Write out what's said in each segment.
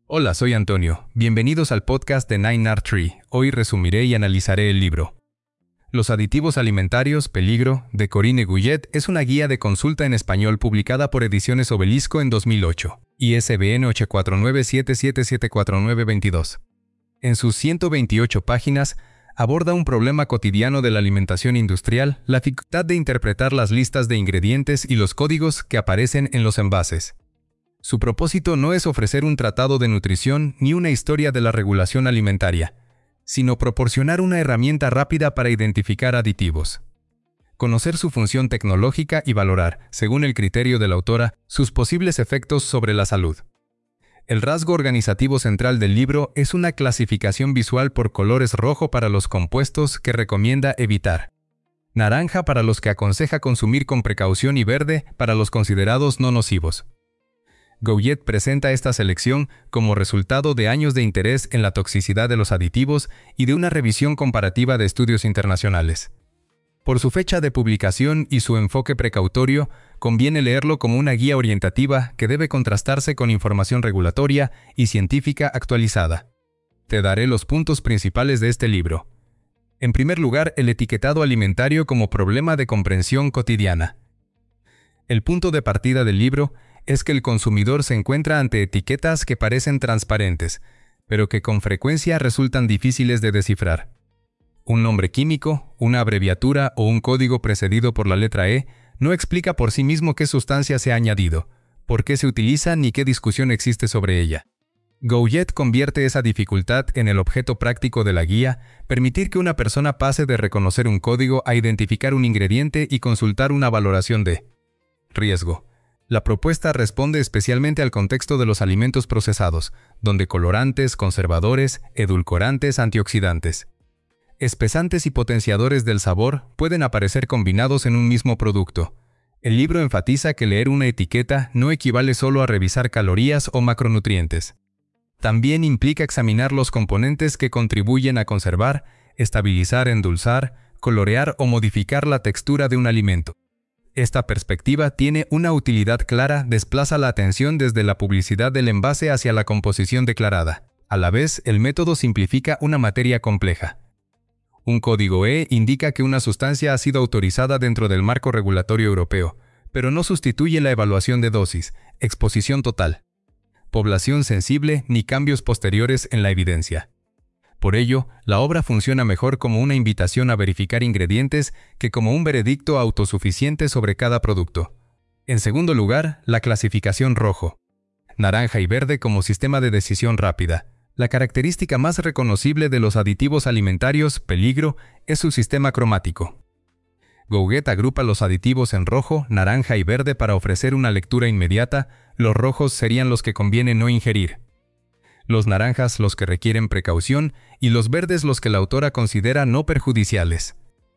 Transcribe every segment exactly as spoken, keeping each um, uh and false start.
Hola, soy Antonio. Bienvenidos al podcast de Nine Art Tree. Hoy resumiré y analizaré el libro Los aditivos alimentarios, peligro, de Corinne Guyet es una guía de consulta en español publicada por Ediciones Obelisco en dos mil ocho, I S B N ocho cuatro nueve siete siete siete cuatro nueve dos dos. En sus ciento veintiocho páginas, aborda un problema cotidiano de la alimentación industrial, la dificultad de interpretar las listas de ingredientes y los códigos que aparecen en los envases. Su propósito no es ofrecer un tratado de nutrición ni una historia de la regulación alimentaria, sino proporcionar una herramienta rápida para identificar aditivos, conocer su función tecnológica y valorar, según el criterio de la autora, sus posibles efectos sobre la salud. El rasgo organizativo central del libro es una clasificación visual por colores rojo para los compuestos que recomienda evitar, naranja para los que aconseja consumir con precaución y verde para los considerados no nocivos. Guyet presenta esta selección como resultado de años de interés en la toxicidad de los aditivos y de una revisión comparativa de estudios internacionales. Por su fecha de publicación y su enfoque precautorio, conviene leerlo como una guía orientativa que debe contrastarse con información regulatoria y científica actualizada. Te daré los puntos principales de este libro. En primer lugar, el etiquetado alimentario como problema de comprensión cotidiana. El punto de partida del libro es que el consumidor se encuentra ante etiquetas que parecen transparentes, pero que con frecuencia resultan difíciles de descifrar. Un nombre químico, una abreviatura o un código precedido por la letra E no explica por sí mismo qué sustancia se ha añadido, por qué se utiliza ni qué discusión existe sobre ella. Guyet convierte esa dificultad en el objeto práctico de la guía, permitir que una persona pase de reconocer un código a identificar un ingrediente y consultar una valoración de riesgo. La propuesta responde especialmente al contexto de los alimentos procesados, donde colorantes, conservadores, edulcorantes, antioxidantes, espesantes y potenciadores del sabor pueden aparecer combinados en un mismo producto. El libro enfatiza que leer una etiqueta no equivale solo a revisar calorías o macronutrientes. También implica examinar los componentes que contribuyen a conservar, estabilizar, endulzar, colorear o modificar la textura de un alimento. Esta perspectiva tiene una utilidad clara, desplaza la atención desde la publicidad del envase hacia la composición declarada. A la vez, el método simplifica una materia compleja. Un código E indica que una sustancia ha sido autorizada dentro del marco regulatorio europeo, pero no sustituye la evaluación de dosis, exposición total, población sensible ni cambios posteriores en la evidencia. Por ello, la obra funciona mejor como una invitación a verificar ingredientes que como un veredicto autosuficiente sobre cada producto. En segundo lugar, la clasificación rojo, naranja y verde como sistema de decisión rápida. La característica más reconocible de los aditivos alimentarios, peligro, es su sistema cromático. Guyet agrupa los aditivos en rojo, naranja y verde para ofrecer una lectura inmediata. Los rojos serían los que conviene no ingerir, los naranjas los que requieren precaución y los verdes los que la autora considera no perjudiciales.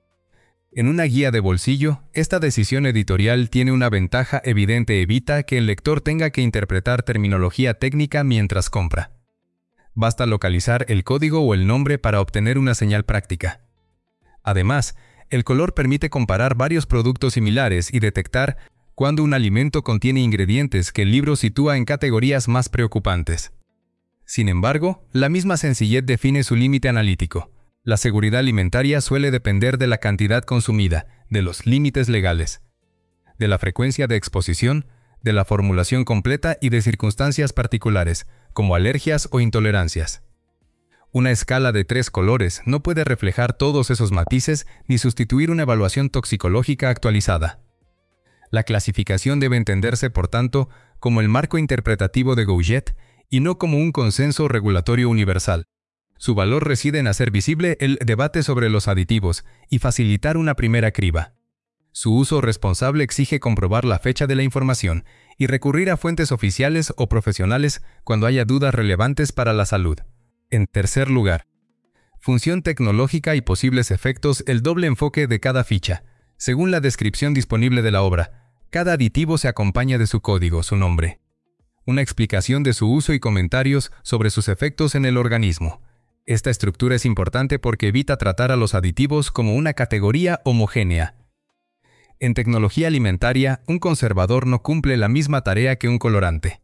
En una guía de bolsillo, esta decisión editorial tiene una ventaja evidente: evita que el lector tenga que interpretar terminología técnica mientras compra. Basta localizar el código o el nombre para obtener una señal práctica. Además, el color permite comparar varios productos similares y detectar cuando un alimento contiene ingredientes que el libro sitúa en categorías más preocupantes. Sin embargo, la misma sencillez define su límite analítico. La seguridad alimentaria suele depender de la cantidad consumida, de los límites legales, de la frecuencia de exposición, de la formulación completa y de circunstancias particulares, como alergias o intolerancias. Una escala de tres colores no puede reflejar todos esos matices ni sustituir una evaluación toxicológica actualizada. La clasificación debe entenderse, por tanto, como el marco interpretativo de Guyet y no como un consenso regulatorio universal. Su valor reside en hacer visible el debate sobre los aditivos y facilitar una primera criba. Su uso responsable exige comprobar la fecha de la información y recurrir a fuentes oficiales o profesionales cuando haya dudas relevantes para la salud. En tercer lugar, función tecnológica y posibles efectos. El doble enfoque de cada ficha. Según la descripción disponible de la obra, cada aditivo se acompaña de su código, su nombre, una explicación de su uso y comentarios sobre sus efectos en el organismo. Esta estructura es importante porque evita tratar a los aditivos como una categoría homogénea. En tecnología alimentaria, un conservador no cumple la misma tarea que un colorante.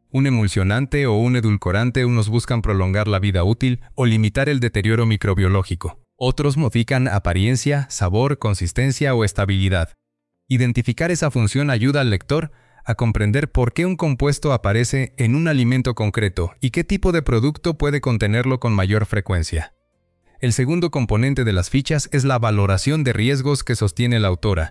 Un emulsionante o un edulcorante. Unos buscan prolongar la vida útil o limitar el deterioro microbiológico. Otros modifican apariencia, sabor, consistencia o estabilidad. Identificar esa función ayuda al lector a comprender por qué un compuesto aparece en un alimento concreto y qué tipo de producto puede contenerlo con mayor frecuencia. El segundo componente de las fichas es la valoración de riesgos que sostiene la autora.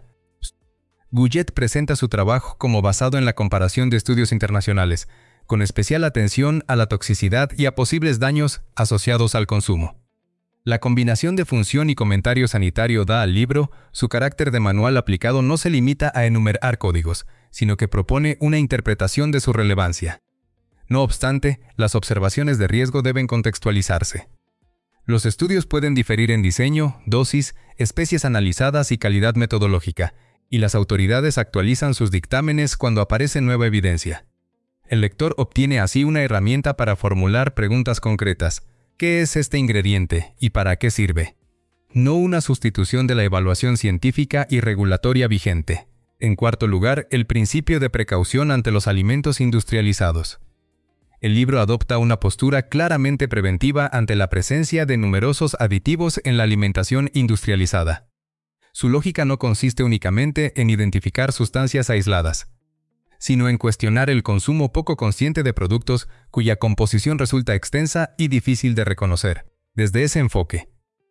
Guyet presenta su trabajo como basado en la comparación de estudios internacionales, con especial atención a la toxicidad y a posibles daños asociados al consumo. La combinación de función y comentario sanitario da al libro su carácter de manual aplicado. No se limita a enumerar códigos, sino que propone una interpretación de su relevancia. No obstante, las observaciones de riesgo deben contextualizarse. Los estudios pueden diferir en diseño, dosis, especies analizadas y calidad metodológica, y las autoridades actualizan sus dictámenes cuando aparece nueva evidencia. El lector obtiene así una herramienta para formular preguntas concretas. ¿Qué es este ingrediente y para qué sirve? No una sustitución de la evaluación científica y regulatoria vigente. En cuarto lugar, el principio de precaución ante los alimentos industrializados. El libro adopta una postura claramente preventiva ante la presencia de numerosos aditivos en la alimentación industrializada. Su lógica no consiste únicamente en identificar sustancias aisladas, sino en cuestionar el consumo poco consciente de productos cuya composición resulta extensa y difícil de reconocer. Desde ese enfoque,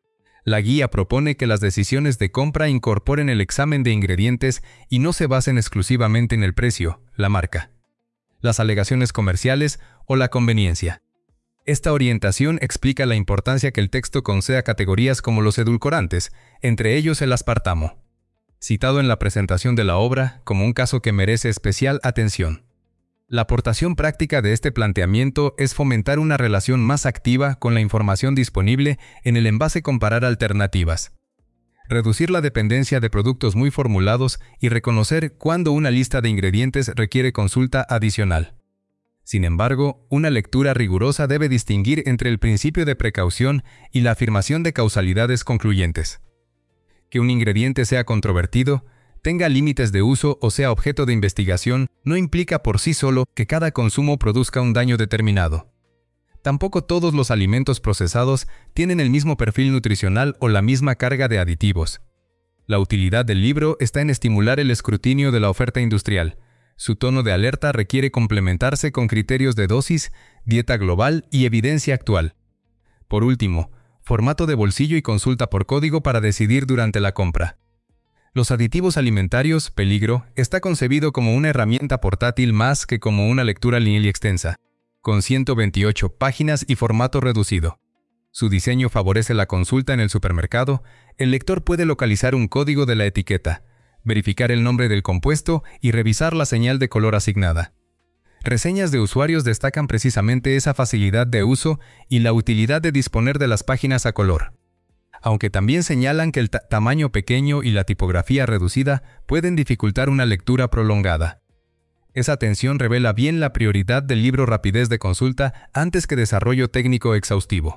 la guía propone que las decisiones de compra incorporen el examen de ingredientes y no se basen exclusivamente en el precio, la marca, las alegaciones comerciales o la conveniencia. Esta orientación explica la importancia que el texto concede a categorías como los edulcorantes, entre ellos el aspartamo, citado en la presentación de la obra como un caso que merece especial atención. La aportación práctica de este planteamiento es fomentar una relación más activa con la información disponible en el envase, comparar alternativas, reducir la dependencia de productos muy formulados y reconocer cuándo una lista de ingredientes requiere consulta adicional. Sin embargo, una lectura rigurosa debe distinguir entre el principio de precaución y la afirmación de causalidades concluyentes. Que un ingrediente sea controvertido, tenga límites de uso o sea objeto de investigación, no implica por sí solo que cada consumo produzca un daño determinado. Tampoco todos los alimentos procesados tienen el mismo perfil nutricional o la misma carga de aditivos. La utilidad del libro está en estimular el escrutinio de la oferta industrial. Su tono de alerta requiere complementarse con criterios de dosis, dieta global y evidencia actual. Por último, formato de bolsillo y consulta por código para decidir durante la compra. Los aditivos alimentarios, peligro, está concebido como una herramienta portátil más que como una lectura lineal y extensa, con ciento veintiocho páginas y formato reducido. Su diseño favorece la consulta en el supermercado. El lector puede localizar un código de la etiqueta, verificar el nombre del compuesto y revisar la señal de color asignada. Reseñas de usuarios destacan precisamente esa facilidad de uso y la utilidad de disponer de las páginas a color, aunque también señalan que el ta- tamaño pequeño y la tipografía reducida pueden dificultar una lectura prolongada. Esa tensión revela bien la prioridad del libro: rapidez de consulta antes que desarrollo técnico exhaustivo.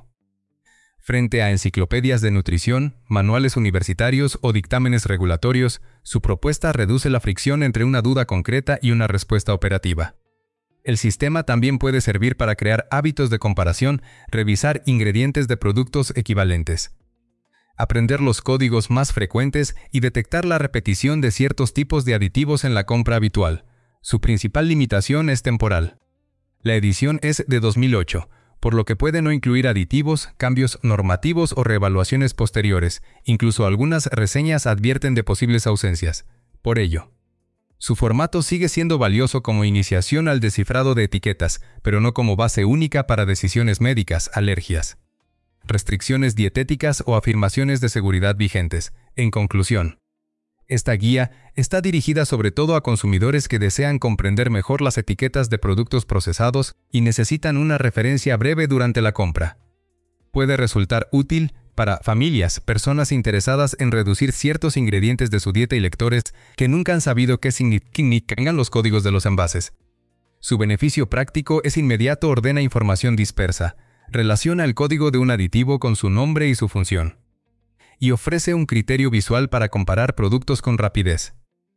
Frente a enciclopedias de nutrición, manuales universitarios o dictámenes regulatorios, su propuesta reduce la fricción entre una duda concreta y una respuesta operativa. El sistema también puede servir para crear hábitos de comparación, revisar ingredientes de productos equivalentes, aprender los códigos más frecuentes y detectar la repetición de ciertos tipos de aditivos en la compra habitual. Su principal limitación es temporal. La edición es de dos mil ocho, por lo que puede no incluir aditivos, cambios normativos o reevaluaciones posteriores. Incluso algunas reseñas advierten de posibles ausencias. Por ello, su formato sigue siendo valioso como iniciación al descifrado de etiquetas, pero no como base única para decisiones médicas, alergias, restricciones dietéticas o afirmaciones de seguridad vigentes. En conclusión, esta guía está dirigida sobre todo a consumidores que desean comprender mejor las etiquetas de productos procesados y necesitan una referencia breve durante la compra. Puede resultar útil para familias, personas interesadas en reducir ciertos ingredientes de su dieta y lectores que nunca han sabido qué significan los códigos de los envases. Su beneficio práctico es inmediato: ordena información dispersa, relaciona el código de un aditivo con su nombre y su función, y ofrece un criterio visual para comparar productos con rapidez.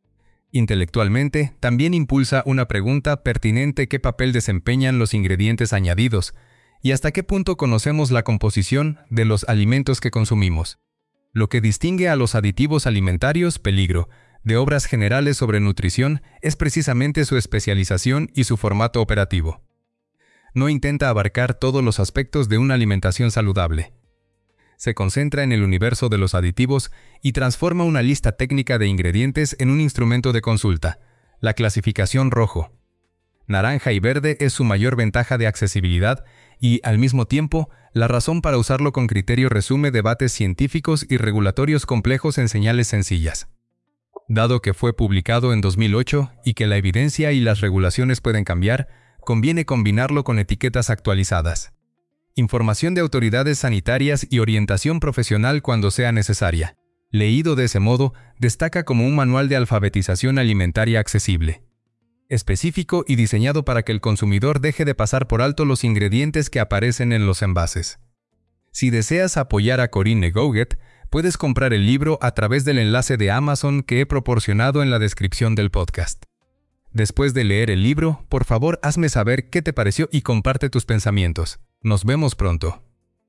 Intelectualmente, también impulsa una pregunta pertinente: ¿qué papel desempeñan los ingredientes añadidos? ¿Y hasta qué punto conocemos la composición de los alimentos que consumimos? Lo que distingue a los aditivos alimentarios Peligro de obras generales sobre nutrición es precisamente su especialización y su formato operativo. No intenta abarcar todos los aspectos de una alimentación saludable. Se concentra en el universo de los aditivos y transforma una lista técnica de ingredientes en un instrumento de consulta: la clasificación rojo, naranja y verde es su mayor ventaja de accesibilidad y, al mismo tiempo, la razón para usarlo con criterio. Resume debates científicos y regulatorios complejos en señales sencillas. Dado que fue publicado en dos mil ocho y que la evidencia y las regulaciones pueden cambiar, conviene combinarlo con etiquetas actualizadas, información de autoridades sanitarias y orientación profesional cuando sea necesaria. Leído de ese modo, destaca como un manual de alfabetización alimentaria accesible, específico y diseñado para que el consumidor deje de pasar por alto los ingredientes que aparecen en los envases. Si deseas apoyar a Corinne Gouget, puedes comprar el libro a través del enlace de Amazon que he proporcionado en la descripción del podcast. Después de leer el libro, por favor hazme saber qué te pareció y comparte tus pensamientos. Nos vemos pronto.